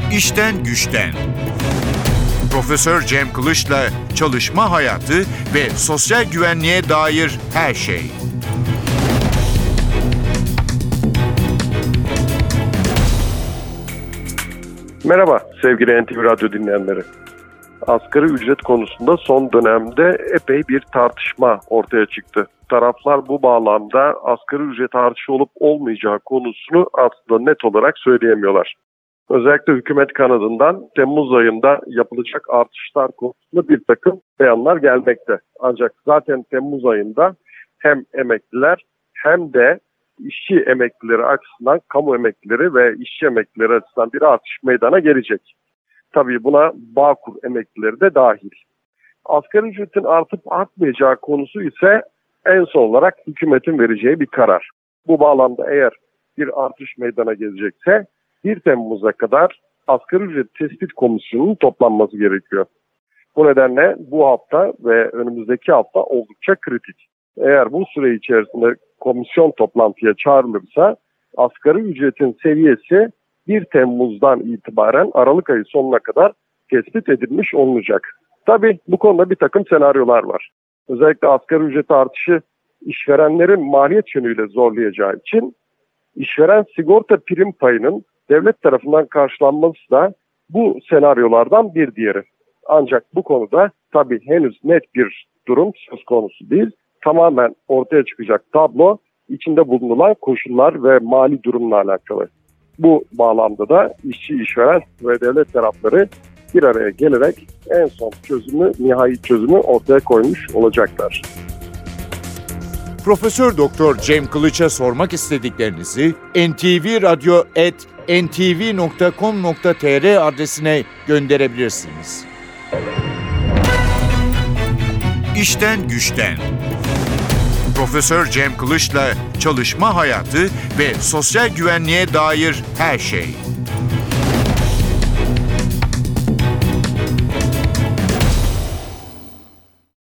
İşten güçten. Profesör Cem Kılıç'la çalışma hayatı ve sosyal güvenliğe dair her şey. Merhaba sevgili NTV Radyo dinleyenleri. Asgari ücret konusunda son dönemde epey bir tartışma ortaya çıktı. Taraflar bu bağlamda asgari ücret artışı olup olmayacağı konusunu aslında net olarak söyleyemiyorlar. Özellikle hükümet kanadından Temmuz ayında yapılacak artışlar konusunda bir takım beyanlar gelmekte. Ancak zaten Temmuz ayında hem emekliler hem de işçi emeklileri açısından, kamu emeklileri ve işçi emeklileri açısından bir artış meydana gelecek. Tabii buna Bağkur emeklileri de dahil. Asgari ücretin artıp artmayacağı konusu ise en son olarak hükümetin vereceği bir karar. Bu bağlamda eğer bir artış meydana gelecekse 1 Temmuz'a kadar asgari ücret tespit komisyonunun toplanması gerekiyor. Bu nedenle bu hafta ve önümüzdeki hafta oldukça kritik. Eğer bu süre içerisinde komisyon toplantıya çağrılırsa asgari ücretin seviyesi 1 Temmuz'dan itibaren Aralık ayı sonuna kadar tespit edilmiş olacak. Tabii bu konuda bir takım senaryolar var. Özellikle asgari ücret artışı işverenlerin maliyet yönüyle zorlayacağı için işveren sigorta prim payının devlet tarafından karşılanması da bu senaryolardan bir diğeri. Ancak bu konuda tabii henüz net bir durum söz konusu değil. Tamamen ortaya çıkacak tablo içinde bulunulan koşullar ve mali durumla alakalı. Bu bağlamda da işçi, işveren ve devlet tarafları bir araya gelerek en son çözümü, nihai çözümü ortaya koymuş olacaklar. Profesör Doktor Cem Kılıç'a sormak istediklerinizi ntvradyo@ntv.com.tr adresine gönderebilirsiniz. İşten güçten. Profesör Cem Kılıç'la çalışma hayatı ve sosyal güvenliğe dair her şey.